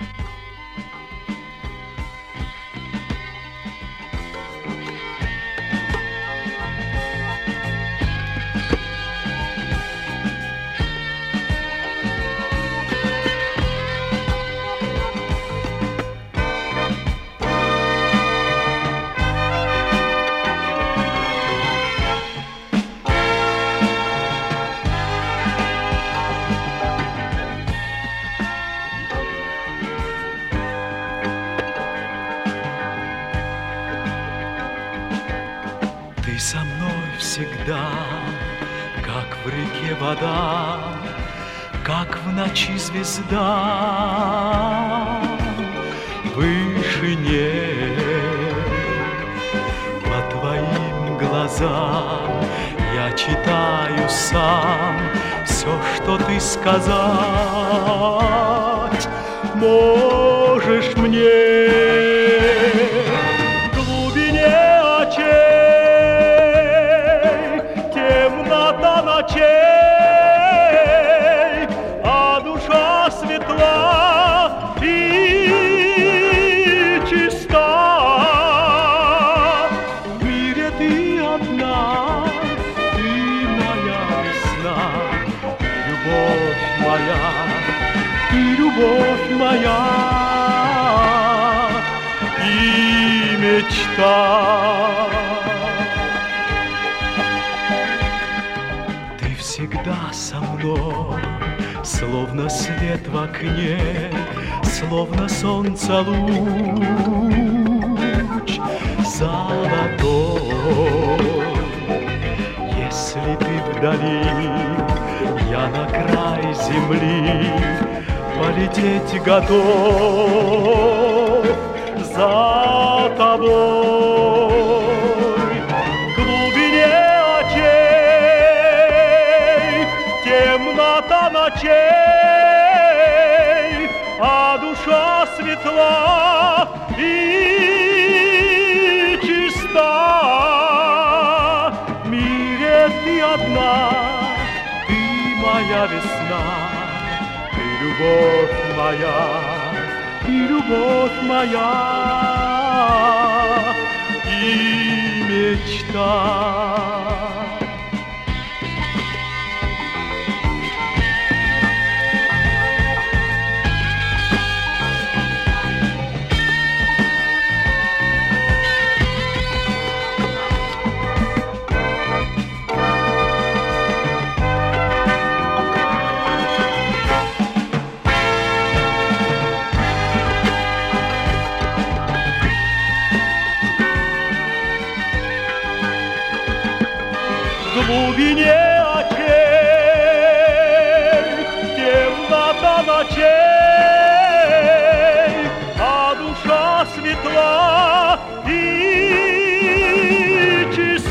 Ты со мной всегда, как в реке вода, как в ночи звезда, в вышине. По твоим глазам я читаю сам все, что ты сказать можешь мне. Ночей, а душа светла и чиста. В мире ты одна, ты моя весна, ты любовь моя, ты любовь моя и мечта. Всегда со мной, словно свет в окне, словно солнце луч золотой. Если ты вдали, я на край земли полететь готов за тобой. Темнота ночей, а душа светла и чиста. В мире ты одна, ты моя весна, ты любовь моя, ты любовь моя и мечта. В глубине очей темнота ночей, а душа светла и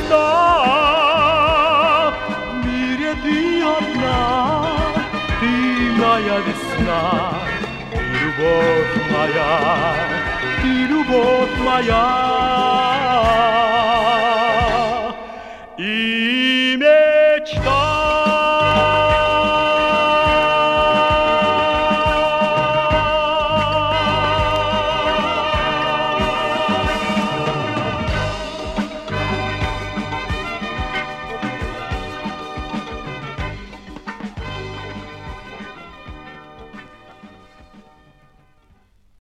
чиста. В мире ты одна, ты моя весна, ты любовь моя, ты любовь моя.